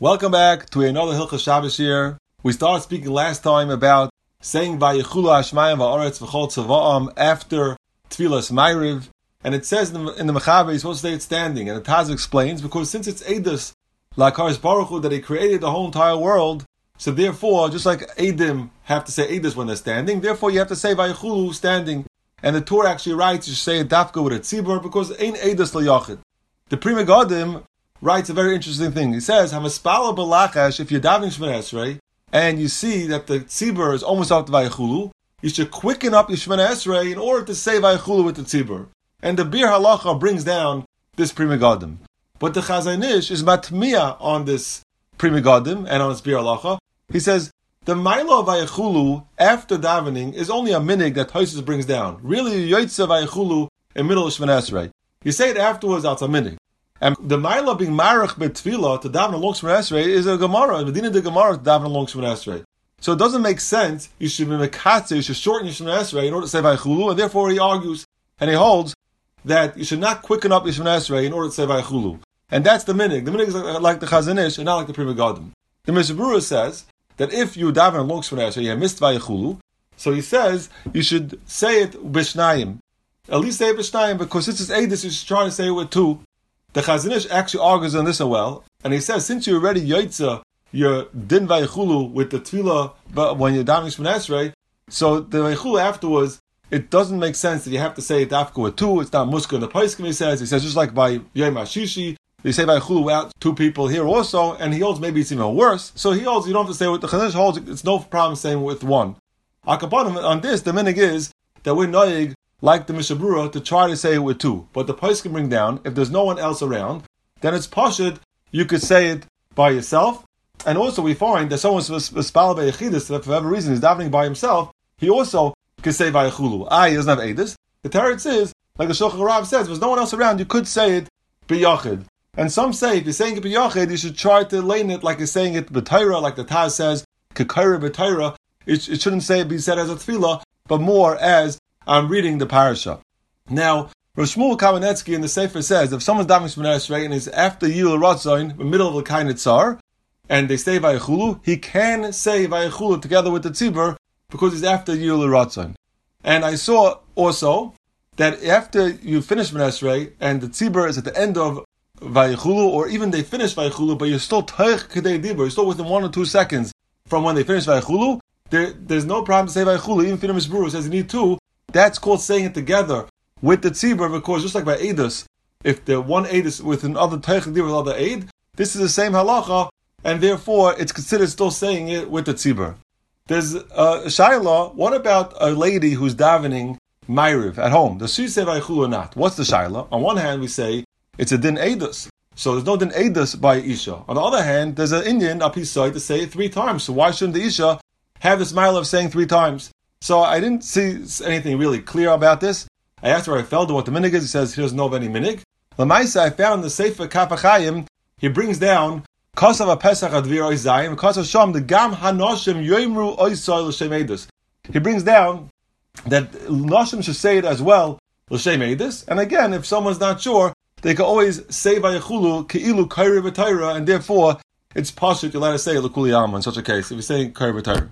Welcome back to another Hilchos Shabbos here. We started speaking last time about saying Vayichulu Hashmayim Va'aretz V'chol Tzava'am after Tfilas Ma'ariv, and it says in the Mechaber you're supposed to say it standing, and the Taz explains because since it's Eidos L'Hakadosh Baruch Hu that He created the whole entire world, so therefore just like Eidim have to say Eidos when they're standing, therefore you have to say Vayichulu standing. And the Torah actually writes you should say it dafka with a tzibur because ain't Eidos L'Yachid. The Pri Megadim writes a very interesting thing. He says, "Hamaspala b'lachash." If you're davening Shemona Esrei and you see that the tzibur is almost up to Vayichulu, you should quicken up your Shemona Esrei in order to say Vayichulu with the tzibur. And the Bir Halacha brings down this Pri Megadim. But the Chazon Ish is matmiya on this Pri Megadim and on this Bir Halacha. He says the Maila of Vayichulu after davening is only a minig that Tosfos brings down. Really, Yotzei Vayichulu in middle of Shemona Esrei. You say it afterwards, that's a minig. And the Maila being marach betfila to daven along Shemona Esrei is a Gemara. Medina de Gemara to daven along Shemona Esrei. So it doesn't make sense. You should be mekatze. You should shorten your Shemona Esrei in order to say Vayichulu, and therefore he argues and he holds that you should not quicken up your Shemona Esrei in order to say Vayichulu. And that's the minig. The minig is like the Chazon Ish and not like the Pri Megadim. The Mishnah Berurah says that if you daven along Shemona Esrei, you have missed Vayichulu. So he says you should say it b'shnayim. At least say it b'shnayim because since it's Eidos, you should try to say it with two. The Chazon Ish actually argues on this as well, and he says since you already yotzei your din vayichulu with the tefillah, but when you're davening Shemona Esrei, so the vayichulu afterwards, it doesn't make sense that you have to say it dafka with two. It's not muska in the poskim. He says just like by Yom HaShishi, you say vayichulu without two people here also, and he holds maybe it's even worse. So he holds you don't have to say with the Chazon Ish holds it's no problem saying with one. Akapanim on this the minig is that we're noyig like the Mishnah Berurah, to try to say it with two. But the Poskim can bring down, if there's no one else around, then it's pashut, you could say it by yourself. And also we find that someone's spal b'yechidus, that for whatever reason is davening by himself, he also could say Vayichulu. He doesn't have Eidos. The Teretz is, like the Shulchan Aruch says, if there's no one else around, you could say it b'yachid. And some say, if you're saying it b'yachid, you should try to lane it like you're saying it b'tayra, like the Taz says, k'kaira b'tayra. It shouldn't be said as a tefillah, but more as I'm reading the parasha. Now, Rosh Shmuel Kamenetsky in the Sefer says, if someone's davening Shemona Esrei and is after Yil Ratzon, in the middle of the Kain Tzar, and they say Vayichulu, he can say Vayichulu together with the Tzibur, because he's after Yil Ratzon. And I saw also that after you finish Shemona Esrei, and the Tzibur is at the end of Vayichulu, or even they finish Vayichulu, but you're still Teich Kedei Dibur, you're still within 1 or 2 seconds from when they finish Vayichulu, there's no problem to say Vayichulu, even if Mishnah Berurah says you need two. That's called saying it together with the tzibur, because just like by Eidos, if the one Eid is with another Teich Kedei with another Eid, this is the same halacha, and therefore it's considered still saying it with the tzibur. There's a shayla. What about a lady who's davening Ma'ariv at home? Does she say Vayichulu or not? What's the shayla? On one hand, we say it's a din Eidos, so there's no din Eidos by Isha. On the other hand, there's an Indian apisai to say it 3 times. So why shouldn't the Isha have this mile of saying 3 times? So I didn't see anything really clear about this. I asked Rabbi Felder what the minig is. He says he doesn't know of any minig. Lamaisa, I found the Sefer Kaf HaChaim. He brings down Kosav HaPesach Advir Oizayim, Kosav Shom, the Gam HaNoshim Yoimru Oisoy L'Shem Eidos. He brings down that Noshim should say it as well, L'Shem Eidos. And again, if someone's not sure, they can always say Vayichulu, Ke'ilu Kairi B'Tayra, and therefore it's pashut, you're allowed to say L'Kuli Alma in such a case, if you're saying Kairi B'Tayra.